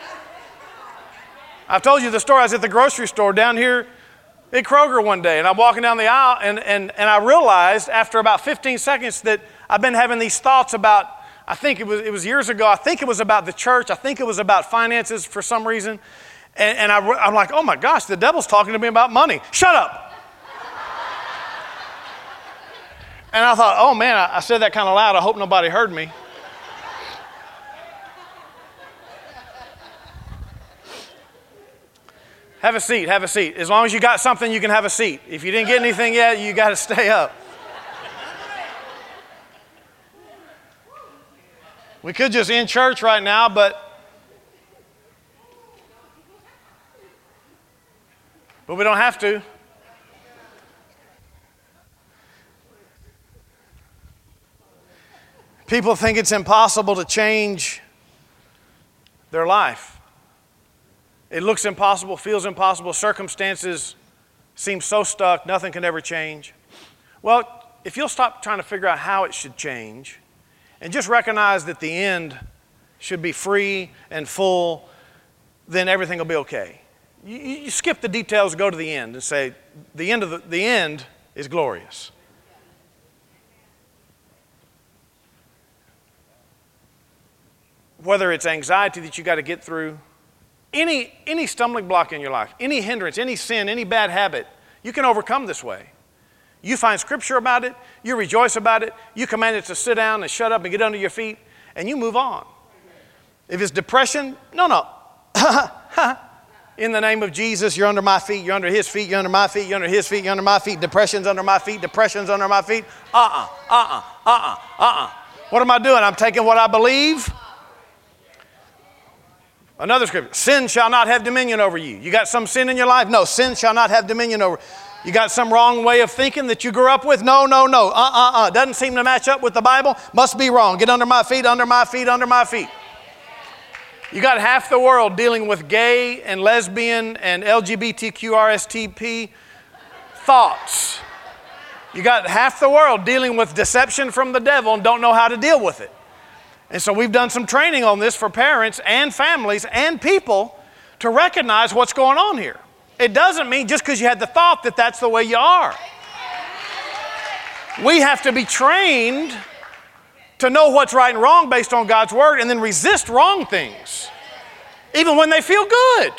I've told you the story. I was at the grocery store down here at Kroger one day, and I'm walking down the aisle, and, and, and I realized after about fifteen seconds that I've been having these thoughts about, I think it was, it was years ago, I think it was about the church, I think it was about finances for some reason. And, and I, I'm like, oh my gosh, the devil's talking to me about money. Shut up. And I thought, oh man, I, I said that kind of loud. I hope nobody heard me. Have a seat, have a seat. As long as you got something, you can have a seat. If you didn't get anything yet, you got to stay up. We could just end church right now, but but we don't have to. People think it's impossible to change their life. It looks impossible, feels impossible. Circumstances seem so stuck, nothing can ever change. Well, if you'll stop trying to figure out how it should change and just recognize that the end should be free and full, then everything will be okay. You, you skip the details, go to the end and say, the end of the, the end is glorious. Whether it's anxiety that you got to get through, any, any stumbling block in your life, any hindrance, any sin, any bad habit, you can overcome this way. You find scripture about it, you rejoice about it, you command it to sit down and shut up and get under your feet, and you move on. If it's depression, no, no. In the name of Jesus, you're under my feet, you're under his feet, you're under my feet, you're under his feet, you're under my feet, depression's under my feet, depression's under my feet. Uh-uh, uh-uh, uh-uh, uh-uh. What am I doing? I'm taking what I believe. Another scripture, sin shall not have dominion over you. You got some sin in your life? No, sin shall not have dominion over you. You got some wrong way of thinking that you grew up with? No, no, no. Uh-uh-uh. Doesn't seem to match up with the Bible. Must be wrong. Get under my feet, under my feet, under my feet. You got half the world dealing with gay and lesbian and L G B T Q R S T P thoughts. You got half the world dealing with deception from the devil and don't know how to deal with it. And so we've done some training on this for parents and families and people to recognize what's going on here. It doesn't mean just because you had the thought that that's the way you are. We have to be trained to know what's right and wrong based on God's word and then resist wrong things, even when they feel good.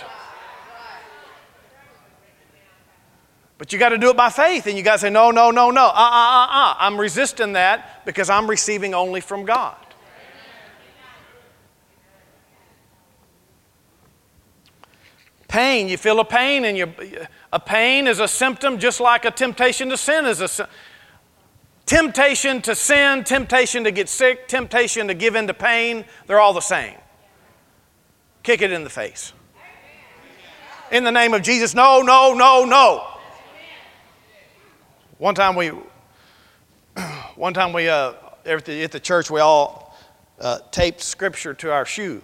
But you got to do it by faith, and you got to say, no, no, no, no, uh, uh, uh, uh. I'm resisting that because I'm receiving only from God. Pain, you feel a pain, and you, a pain is a symptom just like a temptation to sin is a temptation to sin, temptation to get sick, temptation to give in to pain. They're all the same. Kick it in the face. In the name of Jesus, no, no, no, no. One time we, one time we, uh, at the, at the church, we all uh, taped scripture to our shoe.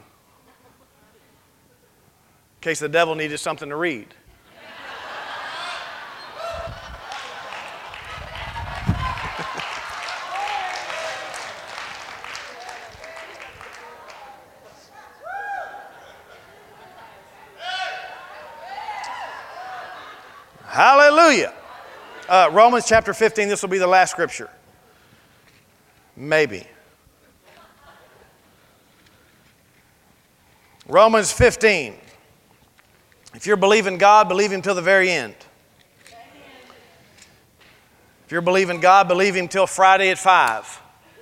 In case the devil needed something to read. Hallelujah. Uh, Romans chapter fifteen, this will be the last scripture. Maybe. Romans fifteen. If you're believing God, believe Him till the very end. If you're believing God, believe Him till Friday at five.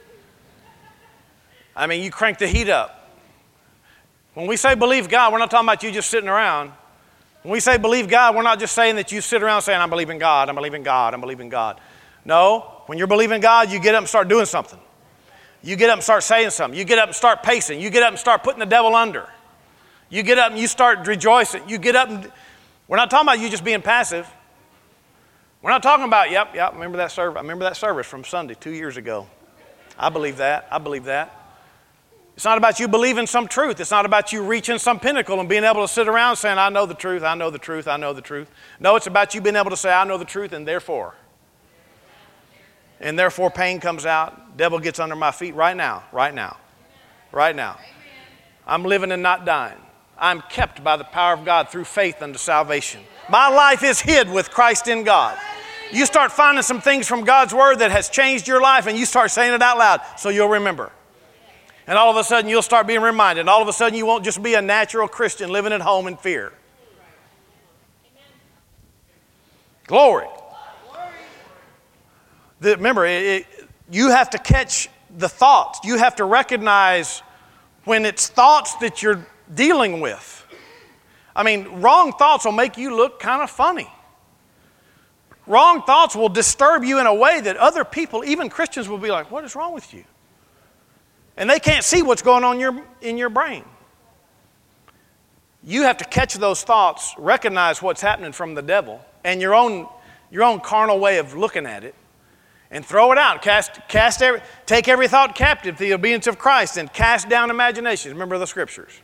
I mean, you crank the heat up. When we say believe God, we're not talking about you just sitting around. When we say believe God, we're not just saying that you sit around saying, I'm believing God, I'm believing God, I'm believing God. No, when you're believing God, you get up and start doing something. You get up and start saying something. You get up and start pacing. You get up and start putting the devil under. You get up and you start rejoicing. You get up and, we're not talking about you just being passive. We're not talking about, yep, yep, remember that service, I remember that service from Sunday two years ago. I believe that, I believe that. It's not about you believing some truth. It's not about you reaching some pinnacle and being able to sit around saying, I know the truth, I know the truth, I know the truth. No, it's about you being able to say, I know the truth, and therefore. And therefore pain comes out. Devil gets under my feet right now, right now, right now. I'm living and not dying. I'm kept by the power of God through faith unto salvation. My life is hid with Christ in God. You start finding some things from God's word that has changed your life, and you start saying it out loud so you'll remember. And all of a sudden you'll start being reminded. And all of a sudden you won't just be a natural Christian living at home in fear. Glory. The, remember, it, it, you have to catch the thoughts. You have to recognize when it's thoughts that you're dealing with. I mean, wrong thoughts will make you look kind of funny. Wrong thoughts will disturb you in a way that other people, even Christians, will be like, what is wrong with you? And they can't see what's going on in your, in your brain. You have to catch those thoughts, recognize what's happening from the devil and your own, your own carnal way of looking at it, and throw it out. Cast, cast every, take every thought captive to the obedience of Christ and cast down imaginations. Remember the scriptures.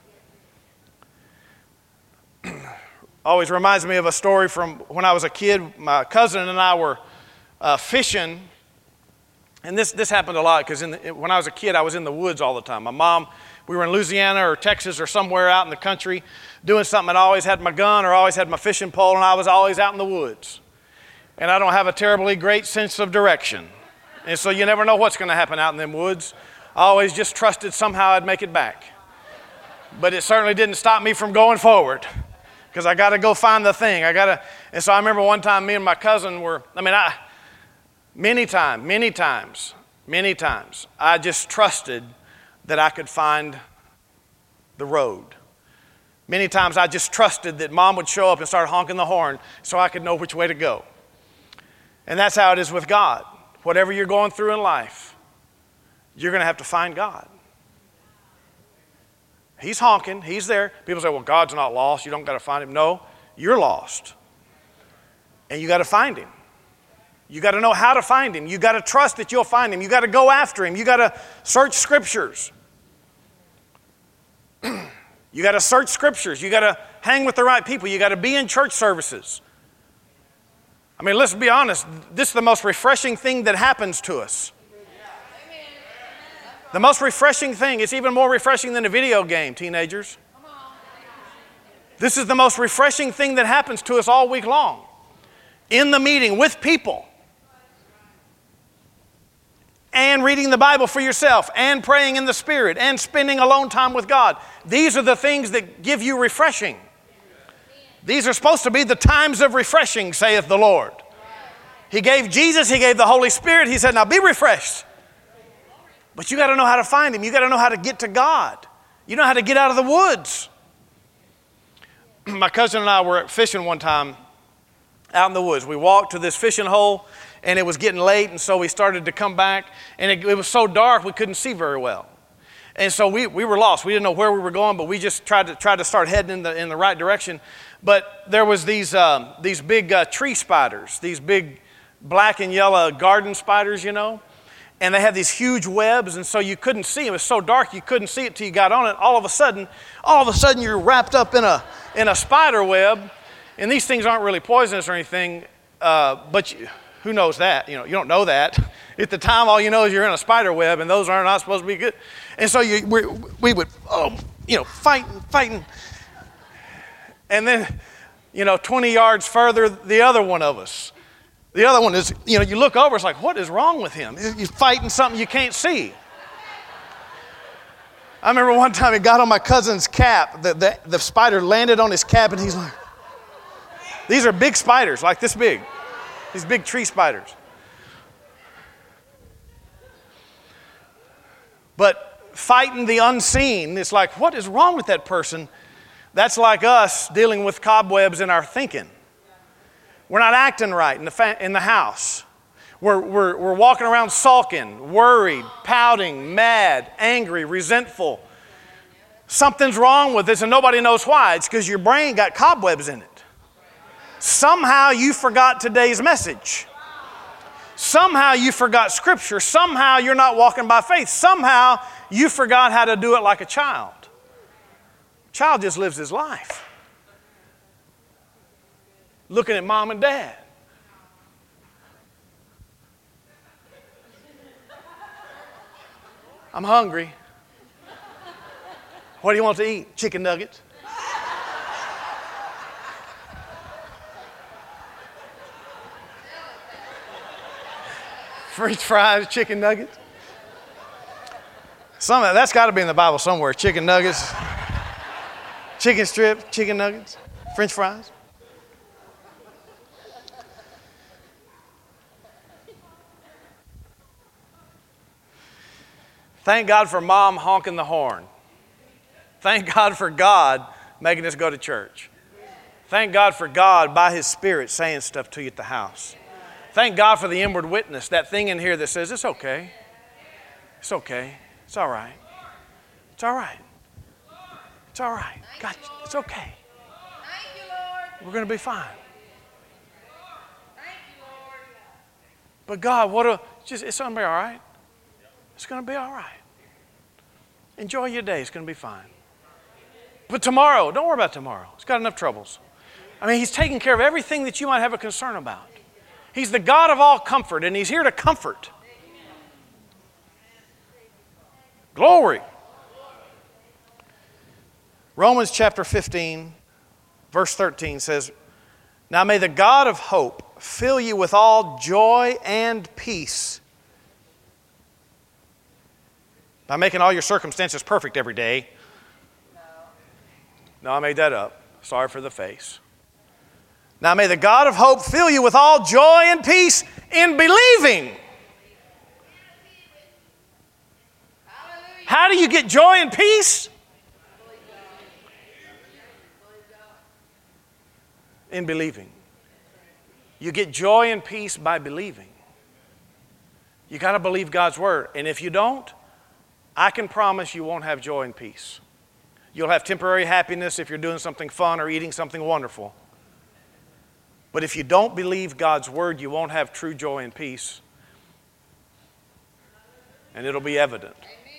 Always reminds me of a story from when I was a kid. My cousin and I were uh, fishing. And this, this happened a lot because when I was a kid, I was in the woods all the time. My mom, we were in Louisiana or Texas or somewhere out in the country doing something, and I always had my gun or always had my fishing pole, and I was always out in the woods. And I don't have a terribly great sense of direction. And so you never know what's going to happen out in them woods. I always just trusted somehow I'd make it back. But it certainly didn't stop me from going forward because I got to go find the thing. I got to. And so I remember one time me and my cousin were, I mean, I, many times, many times, many times, I just trusted that I could find the road. Many times I just trusted that Mom would show up and start honking the horn so I could know which way to go. And that's how it is with God. Whatever you're going through in life, you're going to have to find God. He's honking. He's there. People say, well, God's not lost. You don't got to find Him. No, you're lost. And you got to find Him. You got to know how to find Him. You got to trust that you'll find Him. You got to go after Him. You got to search Scriptures. You got to search Scriptures. You got to hang with the right people. You got to be in church services. I mean, let's be honest. This is the most refreshing thing that happens to us. The most refreshing thing. It's even more refreshing than a video game, teenagers. This is the most refreshing thing that happens to us all week long. In the meeting with people. And reading the Bible for yourself. And praying in the Spirit. And spending alone time with God. These are the things that give you refreshing. These are supposed to be the times of refreshing, saith the Lord. He gave Jesus, He gave the Holy Spirit. He said, now be refreshed. But you got to know how to find Him. You got to know how to get to God. You know how to get out of the woods. My cousin and I were fishing one time out in the woods. We walked to this fishing hole, and it was getting late, and so we started to come back, and it, it was so dark we couldn't see very well. And so we, we were lost. We didn't know where we were going, but we just tried to tried to start heading in the in the right direction. But there was these um, these big uh, tree spiders, these big black and yellow garden spiders, you know, and they had these huge webs, and so you couldn't see them. It was so dark you couldn't see it till you got on it. All of a sudden, all of a sudden you're wrapped up in a in a spider web, and these things aren't really poisonous or anything, uh, but you, who knows that? You know, you don't know that. At the time, all you know is you're in a spider web, and those are not supposed to be good. And so you, we, we would, oh, you know, fighting, fighting. And then You know, twenty yards further, the other one of us. The other one is, you know, you look over, it's like, what is wrong with him? He's fighting something you can't see. I remember one time he got on my cousin's cap. The, the, the spider landed on his cap, and he's like, these are big spiders, like this big. These big tree spiders. But fighting the unseen, it's like, what is wrong with that person? That's like us dealing with cobwebs in our thinking. We're not acting right in the, fa- in the house. We're, we're, we're walking around sulking, worried, pouting, mad, angry, resentful. Something's wrong with this and nobody knows why. It's because your brain got cobwebs in it. Somehow you forgot today's message. Somehow you forgot Scripture. Somehow you're not walking by faith. Somehow you forgot how to do it like a child. Child just lives his life. Looking at mom and dad. I'm hungry. What do you want to eat? Chicken nuggets. French fries, chicken nuggets. Some of that's got to be in the Bible somewhere. Chicken nuggets, chicken strip, chicken nuggets, French fries. Thank God for mom honking the horn. Thank God for God making us go to church. Thank God for God by His Spirit saying stuff to you at the house. Thank God for the inward witness, that thing in here that says, it's okay. It's okay. It's all right. It's all right. It's all right. God, it's okay. We're going to be fine. But God, what a, just, it's going to be all right. It's going to be all right. Enjoy your day. It's going to be fine. But tomorrow, don't worry about tomorrow. It's got enough troubles. I mean, He's taking care of everything that you might have a concern about. He's the God of all comfort, and He's here to comfort. Glory. Romans chapter fifteen, verse thirteen says, now may the God of hope fill you with all joy and peace by making all your circumstances perfect every day. No, I made that up. Sorry for the face. Now may the God of hope fill you with all joy and peace in believing. How do you get joy and peace? In believing. You get joy and peace by believing. You got to believe God's word. And if you don't, I can promise you won't have joy and peace. You'll have temporary happiness if you're doing something fun or eating something wonderful. But if you don't believe God's word, you won't have true joy and peace. And it'll be evident.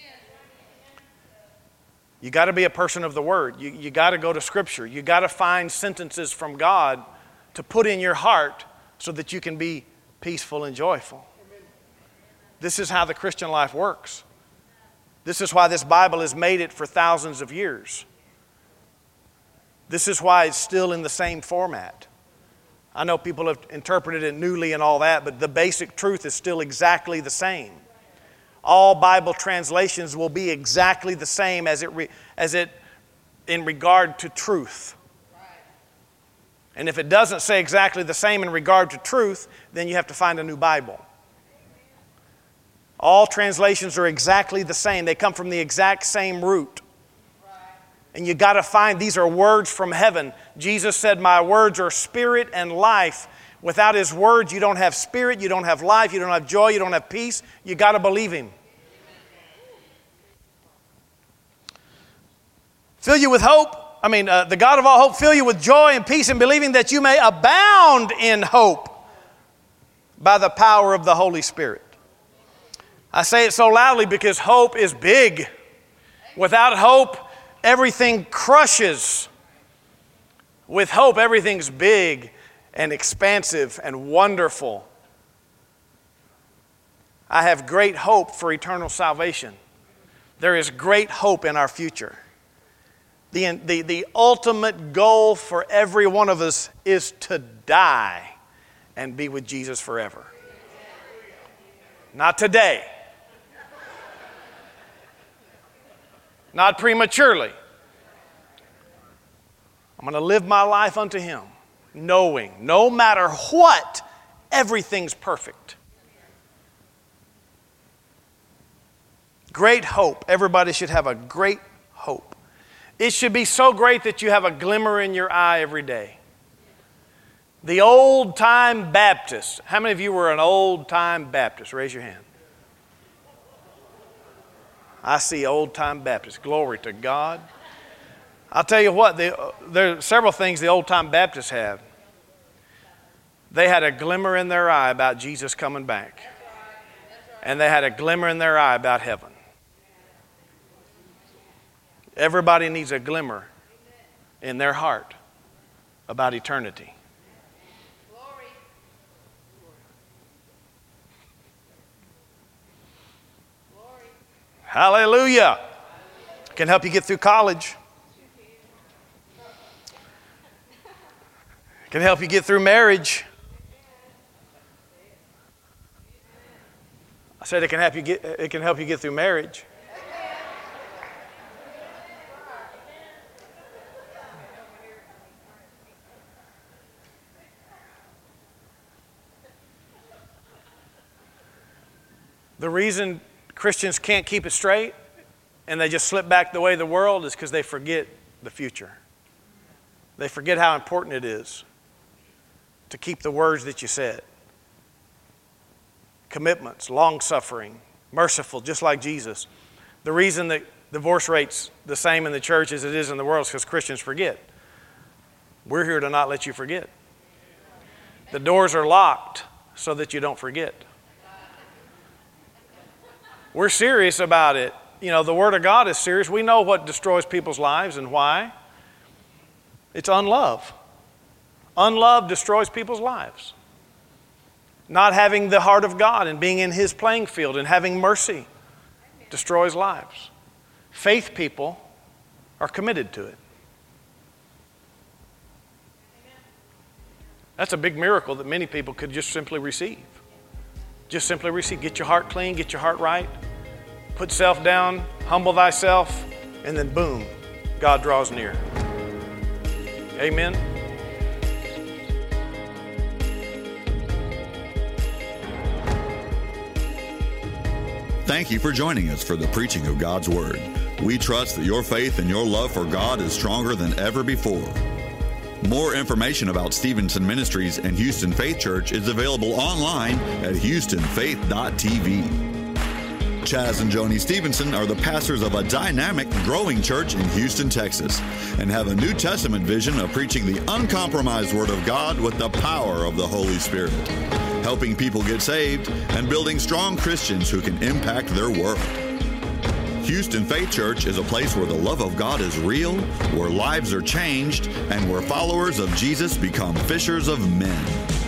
You got to be a person of the word. You, you got to go to Scripture. You got to find sentences from God to put in your heart so that you can be peaceful and joyful. This is how the Christian life works. This is why this Bible has made it for thousands of years. This is why it's still in the same format. I know people have interpreted it newly and all that, but the basic truth is still exactly the same. All Bible translations will be exactly the same as it, re, as it in regard to truth. And if it doesn't say exactly the same in regard to truth, then you have to find a new Bible. All translations are exactly the same. They come from the exact same root. And you got to find, these are words from heaven. Jesus said, my words are spirit and life. Without His words, you don't have spirit, you don't have life, you don't have joy, you don't have peace. You got to believe Him. Fill you with hope. I mean, uh, the God of all hope fill you with joy and peace in believing that you may abound in hope by the power of the Holy Spirit. I say it so loudly because hope is big. Without hope, everything crushes. With hope, everything's big and expansive and wonderful. I have great hope for eternal salvation. There is great hope in our future. The, the, the ultimate goal for every one of us is to die and be with Jesus forever. Not today. Not prematurely. I'm going to live my life unto Him, knowing no matter what, everything's perfect. Great hope. Everybody should have a great hope. It should be so great that you have a glimmer in your eye every day. The old-time Baptist. How many of you were an old-time Baptist? Raise your hand. I see old-time Baptists. Glory to God. I'll tell you what, the, there are several things the old-time Baptists had. They had a glimmer in their eye about Jesus coming back. And they had a glimmer in their eye about heaven. Everybody needs a glimmer in their heart about eternity. Hallelujah. Can help you get through college. Can help you get through marriage. I said it can help you get it can help you get through marriage. The reason Christians can't keep it straight and they just slip back the way of the world is because they forget the future. They forget how important it is to keep the words that you said. Commitments, long-suffering, merciful, just like Jesus. The reason that divorce rate's the same in the church as it is in the world is because Christians forget. We're here to not let you forget. The doors are locked so that you don't forget. We're serious about it. You know, the Word of God is serious. We know what destroys people's lives and why. It's unlove. Unlove destroys people's lives. Not having the heart of God and being in His playing field and having mercy destroys lives. Faith people are committed to it. That's a big miracle that many people could just simply receive. Just simply receive. Get your heart clean, get your heart right. Put self down, humble thyself, and then boom, God draws near. Amen. Thank you for joining us for the preaching of God's Word. We trust that your faith and your love for God is stronger than ever before. More information about Stevenson Ministries and Houston Faith Church is available online at houston faith dot t v. Chaz and Joni Stevenson are the pastors of a dynamic, growing church in Houston, Texas, and have a New Testament vision of preaching the uncompromised Word of God with the power of the Holy Spirit, helping people get saved and building strong Christians who can impact their world. Houston Faith Church is a place where the love of God is real, where lives are changed, and where followers of Jesus become fishers of men.